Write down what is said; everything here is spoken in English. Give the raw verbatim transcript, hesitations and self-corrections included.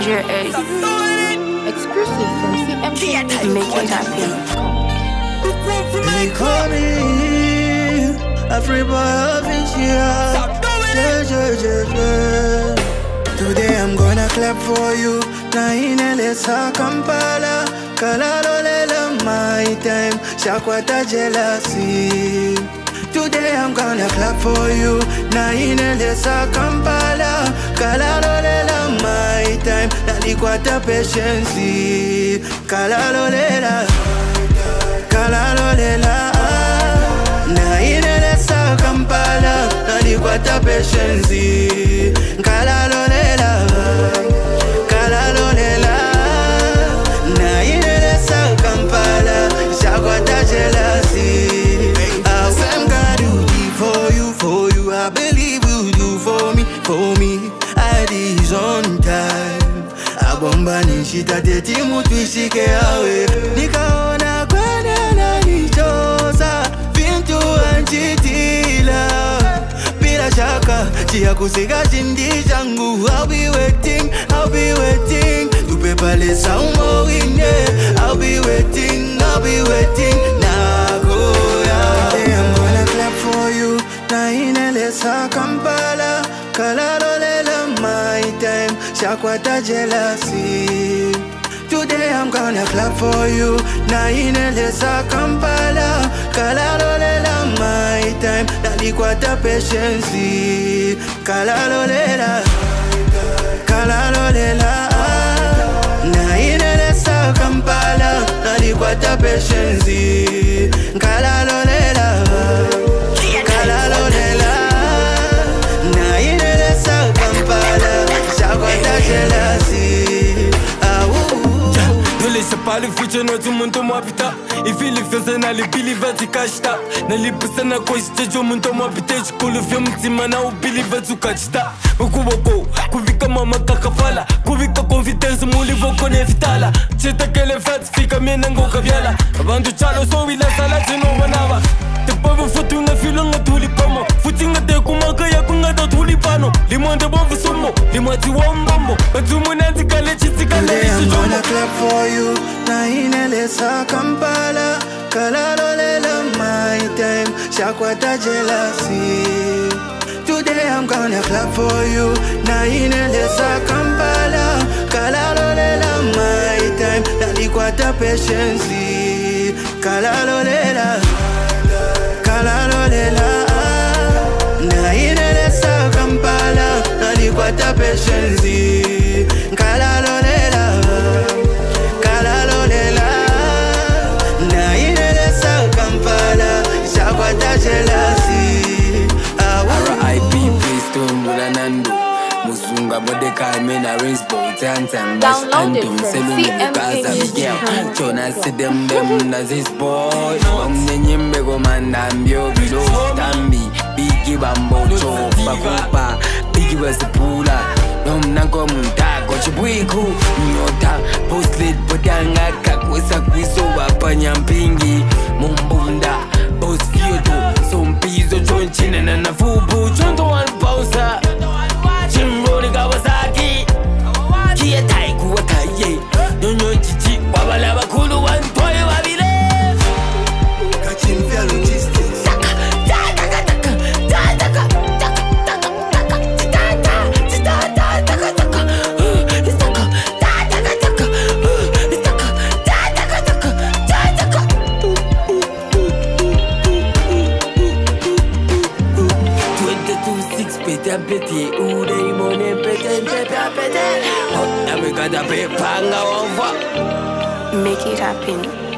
Danger Ace. Exclusive from C M P. Make it happen. They call me a free boy official. Yeah, yeah, yeah, yeah. Today I'm gonna clap for you. Na ineleza Kampala, kalalo lela my time. Shakwata jealousy. Today I'm gonna clap for you. Na ineleza Kampala, kalalo lela my time. Nalikwata patience. Kalalo lela, kalalo lela. Na ineleza Kampala, nalikwata patience. Kalalo lela, kalalo lela. Na ineleza Kampala, shakwata jealousy. For you, I believe you do for me, for me. I did on time. Abomba nishita teti mutu ishike awe. Nikaona kwenye na nichoza vintu anjitila. Bila shaka, chia kusika chindi changu. I'll be waiting, I'll be waiting. Tupe pale saumo wine. I'll be waiting, I'll be waiting. Nagoya. Today I'm gonna clap for you. Na ineleza Kampala, kalalo lela my time. Shakwata jealousy. Today I'm gonna clap for you. Na ineleza Kampala, kalalo lela my time. Nalikwata patience. Kalalo lela, kalalo lela. Na ineleza Kampala, nalikwata patience. Kalalo lela, kalalo lela. Na ineleza Kampala, shakwata jealousy. Dole se pali future no tu muntu mwapita. Ifili fese na li believe ati kashta. Na li pesa na kwa istejo muntu mwapita. Chikulu fya mtima na ubelieve tu kachita. Mkuwako, kuvika mama kakafala. Kuvika confidence mulivo kone vitala. Cheta kele fats fika mena ngoka vyala. Bandu chalo so wila sala tino wanawa. Te pavu futu nga filo nga tuli pamo. Futi nga te kumaka ya kunga ta tuli pano. Limonde bovu sumo, limati wambombo. Matumu nanti kale chiti kale Today isi I'm jombo. gonna clap for you. Na ineleza Kampala, kalalo lela my time. Shakwata jealousy. Today I'm gonna clap for you. Na ineleza Kampala, kalalo lela my time. Nalikwata patience. Kalalo lela, kalalo lela. Na ineleza Kampala, nalikwata patience. Kalalo lela, kalalo lela. Na ineleza Kampala, shakwata jealousy. R I P Priestone Mulanando Musunga Bodeka Mena Rinsbow Tantan Bash Downloaded Antum from Selumi C M P Gaza Miguel Music. Chona Sedem Dem na this boy Omnenyembe Gomanda Mbio Bilo Tambi Bigi Bambo Chofa Kupa Bigi Wasipula Nomnanko Muntago Chibuiku Nyota Postlet Bodanga Kakwesa Kwiso Wapanyampingi Mumbunda Boss Kyoto Sompizo John China na Fubu Chonto One Pausa Chimroni Kawasaki Kia Taiku Wataye Nyonyo Chichi Wabala Bakulu Wantoye Wabile Kachimvia logistics. Pete ude imone pete pete pete. Hot na me kada pe panga wanfa. Make it happen.